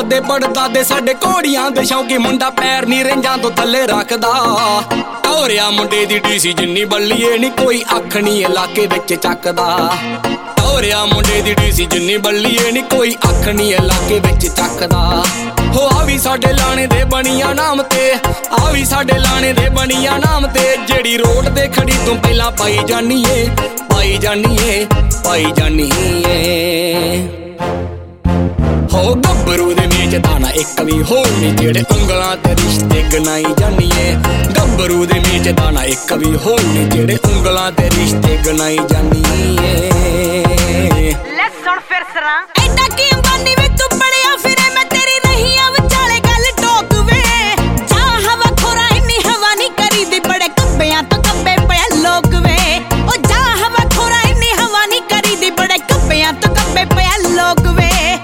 ਦਾਦੇ ਪੜਦਾਦੇ ਸਾਡੇ ਘੋੜੀਆਂ ਦੇ ਸ਼ੌਂਕੀ ਮੁੰਡਾ ਪੈਰ ਨੀ ਰੇਂਜਾਂ ਤੋਂ ਥੱਲੇ ਰੱਖਦਾ ਟੌਰਿਆ ਮੁੰਡੇ ਦੀ ਡੀਸੀ ਜਿੰਨੀ ਬੱਲੀਏ ਨੀ ਕੋਈ ਅੱਖ ਨੀ ਇਲਾਕੇ ਵਿੱਚ ਚੱਕਦਾ ਟੌਰਿਆ ਮੁੰਡੇ ਦੀ ਡੀਸੀ ਜਿੰਨੀ ਬੱਲੀਏ ਨੀ ਕੋਈ ਅੱਖ ਨੀ ਇਲਾਕੇ ਵਿੱਚ ਚੱਕਦਾ ਹੋ ਆ ਵੀ ਸਾਡੇ ਲਾਣੇ ਦੇ ਬਣੀਆਂ ਨਾਮ ਤੇ ਆ ਵੀ ਸਾਡੇ ਲਾਣੇ ਦੇ ਬਣੀਆਂ ਨਾਮ ਤੇ ਜਿਹੜੀ ਰੋਡ ਤੇ ਖੜੀ ਤੂੰ ਪਹਿਲਾਂ ਪਾਈ ਜਾਨੀ ਏ ਪਾਈ ਜਾਨੀ ਏ ਪਾਈ ਜਾਨੀ ਏ ਹੋ ਗੱਭਰੂ ਦੇ ਮੇਚ ਦਾਣਾ ਇੱਕ ਵੀ ਹੋਰ ਨੀ ਜਿਹੜੇ ਉਂਗਲਾਂ ਤੇ ਰਿਸ਼ਤੇ ਗਨਾਈ ਜਾਨੀਏ ਗੱਭਰੂ ਦੇ ਮੇਚ ਦਾਣਾ ਇੱਕ ਵੀ ਹੋਰ ਨੀ ਜਿਹੜੇ ਉਂਗਲਾਂ ਤੇ ਰਿਸ਼ਤੇ ਗਨਾਈ ਜਾਨੀਏ ਲੈ ਸੁਣ ਫਿਰ ਸਰਾਂ ਐਡਾ ਕੀ ਅੰਬਾਨੀ ਵੇ ਤੂੰ ਪੜਿਆ ਫਿਰੇ ਮੈਂ ਤੇਰੀ ਨਹੀਂ ਆ ਵਿਚਾਲੇ ਗੱਲ ਟੋਕ ਵੇ ਜਾ ਹਵਾ ਖੋਰਾ ਇੰਨੀ ਹਵਾ ਨਹੀਂ ਕਰੀਦੀ ਬੜੇ ਕੱਬਿਆਂ ਤੋਂ ਕੱਬੇ ਪਿਆ ਲੋਕ ਵੇ ਉਹ ਜਾ ਹਵਾ ਖੋਰਾ ਇੰਨੀ ਹਵਾ ਨਹੀਂ ਕਰੀਦੀ ਬੜੇ ਕੱਬਿਆਂ ਤੋਂ ਕੱਬੇ ਪਿਆ ਲੋਕ ਵੇ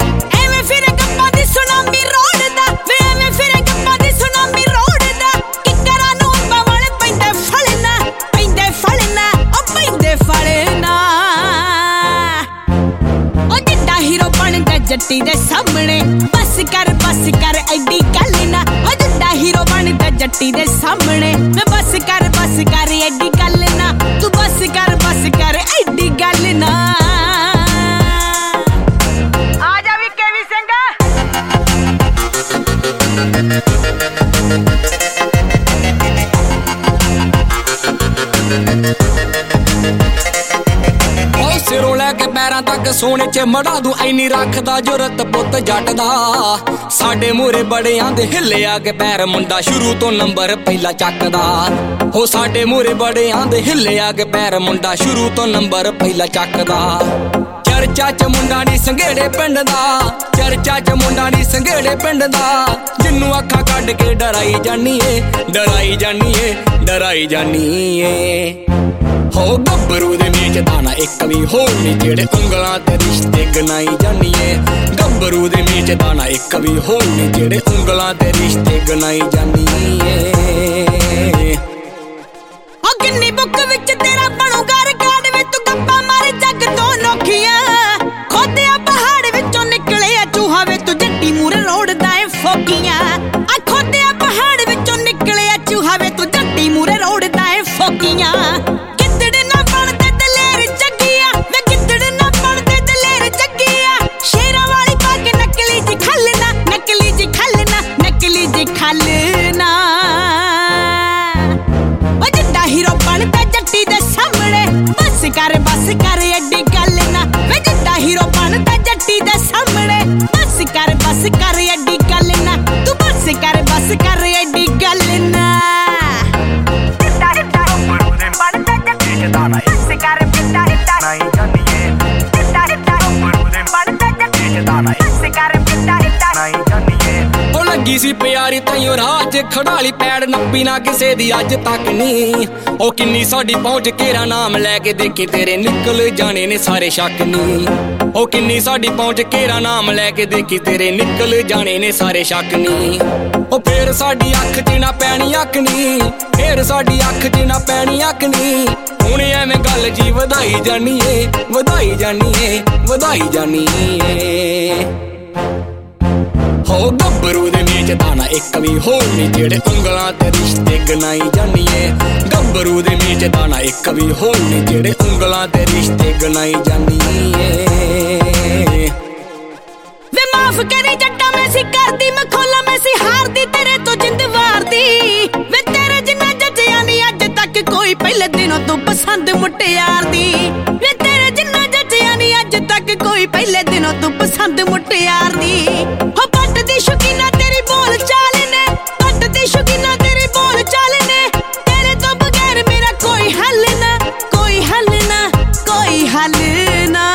ਜੱਟੀ ਦੇ ਸਾਹਮਣੇ ਬਸ ਕਰ ਐਡੀ ਗੱਲ ਨਾ ਹੋ ਜਿੱਡਾ ਹੀਰੋ ਬਣਦਾ ਜੱਟੀ ਦੇ ਸਾਹਮਣੇ ਮੈਂ ਬਸ ਕਰ ਐਡੀ ਗੱਲ ਨਾ ਤੂੰ ਬਸ ਕਰ ਐਡੀ ਗੱਲ ਨਾ ਆ ਜਾ ਵੀ ਕੇਵੀ ਸਿੰਘ ਸਿਰੋਂ ਲੈ ਕੇ ਪੈਰਾਂ ਤੱਕ ਸੋਨੇ ਚ ਮੜਾ ਦੂੰ ਐਨੀ ਰੱਖਦਾ ਜੁਰਤ ਪੁੱਤ ਜੱਟ ਦਾ ਸਾਡੇ ਮੂਹਰੇ ਬੜਿਆਂ ਦੇ ਹਿੱਲਿਆ ਕੇ ਪੈਰ ਮੁੰਡਾ ਸ਼ੁਰੂ ਤੋਂ ਨੰਬਰ ਪਹਿਲਾ ਚੱਕਦਾ ਹੋ ਸਾਡੇ ਮੂਹਰੇ ਬੜਿਆਂ ਦੇ ਹਿੱਲਿਆ ਕੇ ਪੈਰ ਮੁੰਡਾ ਸ਼ੁਰੂ ਤੋਂ ਨੰਬਰ ਪਹਿਲਾ ਚੱਕਦਾ ਚਰਚਾ ਚ ਮੁੰਡਾ ਨੀ ਸੰਘੇੜੇ ਪਿੰਡ ਦਾ ਚਰਚਾ ਚ ਮੁੰਡਾ ਨੀ ਸੰਘੇੜੇ ਪਿੰਡ ਦਾ ਜਿੰਨੂੰ ਅੱਖਾਂ ਕੱਢ ਕੇ ਡਰਾਈ ਜਾਨੀ ਏ ਡਰਾਈ ਜਾਨੀ ਏ ਡਰਾਈ ਜਾਨੀ ਏ ਹੋ ਗੱਭਰੂ ਦੇ ਮੇਚ ਦਾਣਾ ਇੱਕ ਵੀ ਹੋਰ ਨੀ ਜਿਹੜੇ ਉਂਗਲਾਂ ਤੇ ਰਿਸ਼ਤੇ ਗਨਾਈ ਜਾਨੀਏ ਗੱਭਰੂ ਦੇ ਮੇਚ ਦਾਣਾ ਇੱਕ ਵੀ ਹੋਰ ਨੀ ਜਿਹੜੇ ਉਂਗਲਾਂ ਤੇ ਰਿਸ਼ਤੇ ਗਨਾਈ ਜਾਨੀਏ ਹੋ ਕਿੰਨੀ ਬੁੱਕ ਵਿੱਚ ਤੇਰਾ ਬਣੂਗਾ ਰਿਕਾਰਡ ਵੇ ਤੂੰ ਗੱਪਾਂ ਮਾਰੇ ਜੱਗ ਤੋਂ ਨੋਖੀਆਂ ਖੋਦਿਆ ਪਹਾੜ ਵਿੱਚੋਂ ਨਿਕਲਿਆ ਚੂਹਾ ਵੇ ਤੂੰ ਜੱਟੀ ਮੂਰੇ ਰੋੜਦਾ ਏ ਫੋਕੀਆਂ ਆ ਖੋਦਿਆ ਪਹਾੜ ਵਿੱਚੋਂ ਨਿਕਲਿਆ ਚੂਹਾ ਵੇ ਤੂੰ ਜੱਟੀ ਮੂਰੇ ਰੋੜਦਾ ਏ ਫੋਕੀਆਂ ਖਲਨਾ ਉਹ ਜਿੱਡਾ ਹੀਰੋ ਬਣਦਾ ਜੱਟੀ ਦੇ ਸਾਹਮਣੇ ਬਸ ਕਰ ਐਡੀ ਗੱਲ ਨਾ ਵੇ ਜਿੱਡਾ ਹੀਰੋ ਬਣਦਾ ਜੱਟੀ ਦੇ ਸਾਹਮਣੇ ਬਸ ਕਰ ਐਡੀ ਗੱਲ ਨਾ ਤੂੰ ਬਸ ਕਰ ਐਡੀ ਗੱਲ ਨਾ ਜਿੱਡਾ ਬਣਦਾ ਜੱਟੀ ਦੇ ਦਾਣਾ ਬਸ ਕਰ ਨਹੀਂ ਜਾਨੀਏ ਜਿੱਡਾ ਬਣਦਾ ਜੱਟੀ ਦੇ ਦਾਣਾ ਬਸ ਕਰ ਨਹੀਂ ਜਾਨੀਏ ਲੱਗੀ ਸੀ ਪਿਆਰੀ ਤਾਈਓ ਰਾਹ 'ਚ ਖੜਾਲੀ ਪੈੜ ਨੱਪੀ ਨਾ ਕਿਸੇ ਦੀ ਅੱਜ ਤੱਕ ਨੀ ਉਹ ਕਿੰਨੀ ਸਾਡੀ ਪਹੁੰਚ ਕੇਰਾ ਨਾਮ ਲੈ ਕੇ ਦੇਖੀ ਤੇਰੇ ਨਿਕਲ ਜਾਣੇ ਨੇ ਸਾਰੇ ਸ਼ੱਕ ਨੀ ਉਹ ਕਿੰਨੀ ਸਾਡੀ ਪਹੁੰਚ ਕੇਰਾ ਨਾਮ ਲੈ ਕੇ ਦੇਖੀ ਤੇਰੇ ਨਿਕਲ ਜਾਣੇ ਨੇ ਸਾਰੇ ਸ਼ੱਕ ਨੀ ਉਹ ਫੇਰ ਸਾਡੀ ਅੱਖ 'ਚ ਨਾ ਪੈਣੀ ਅੱਖ ਨੀ ਫੇਰ ਸਾਡੀ ਅੱਖ 'ਚ ਨਾ ਪੈਣੀ ਅੱਖ ਨੀ ਹੁਣ ਐਵੇਂ ਗੱਲ ਜੀ ਵਧਾਈ ਜਾਨੀ ਏ ਵਧਾਈ ਜਾਨੀ ਏ ਵਧਾਈ ਜਾਨੀ ਏ ਹੋ ਗੱਭਰੂ ਦੇ ਮੇਚ ਦਾਣਾ ਇੱਕ ਵੀ ਹੋਰ ਨੀ ਜਿਹੜੇ ਉਂਗਲਾਂ ਤੇ ਰਿਸ਼ਤੇ ਗਨਾਈ ਜਾਨੀਏ ਗੱਭਰੂ ਦੇ ਮੇਚ ਦਾਣਾ ਇੱਕ ਵੀ ਹੋਰ ਨੀ ਜਿਹੜੇ ਉਂਗਲਾਂ ਤੇ ਰਿਸ਼ਤੇ ਗਨਾਈ ਜਾਨੀਏ ਵੇ ਮਾਫ ਕਰੀ ਜੱਟਾ ਮੈਂ ਸੀ ਕਰਦੀ ਮੈਂ ਖੋਲਾ ਮੈਂ ਸੀ ਹਾਰਦੀ ਤੇਰੇ ਤੋਂ ਜਿੰਦ ਵਾਰਦੀ ਵੇ ਤੇਰੇ ਜਿੰਨਾ ਜੱਜਿਆ ਨੀ ਅੱਜ ਤੱਕ ਕੋਈ ਪਹਿਲੇ ਦਿਨੋਂ ਤੋਂ ਪਸੰਦ ਮੁਟਿਆਰ ਦੀ ਵੇ ਤੇਰੇ ਜਿੰਨਾ ਜੱਜਿਆ ਨੀ ਅੱਜ ਤੱਕ ਕੋਈ ਪਹਿਲੇ ਦਿਨੋਂ ਤੋਂ ਪਸੰਦ ਮੁਟਿਆਰ ਦੀ ਹੋ ਪੱਟ ਦੀ ਸ਼ੌਕੀਨਾ ਤੇਰੀ ਬੋਲ ਚਾਲ ਨੇ ਪੱਟ ਦੀ ਸ਼ੌਕੀਨਾ ਤੇਰੀ ਬੋਲ ਚਾਲ ਨੇ ਤੇਰੇ ਤੋਂ ਬਗੈਰ ਮੇਰਾ ਕੋਈ ਹੱਲ ਨਾ ਕੋਈ ਹੱਲ ਨਾ ਕੋਈ ਹੱਲ ਨਾ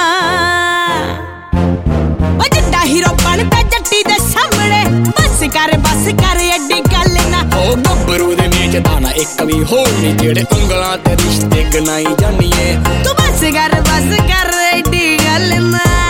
ਉਹ ਜਿੱਡਾ ਹੀਰੋ ਬਣਦਾ ਜੱਟੀ ਦੇ ਸਾਹਮਣੇ ਬਸ ਕਰ ਐਡੀ ਗੱਲ ਨਾ ਉਹ ਗੱਭਰੂ ਦੇ ਮੇਚ ਦਾਣਾ ਇੱਕ ਵੀ ਹੋਰ ਨੀ ਜਿਹੜੇ ਉਂਗਲਾਂ ਤੇ ਰਿਸ਼ਤੇ ਗਨਾਈ ਜਾਨੀਏ ਤੂੰ ਬਸ ਕਰ ਐਡੀ ਗੱਲ ਨਾ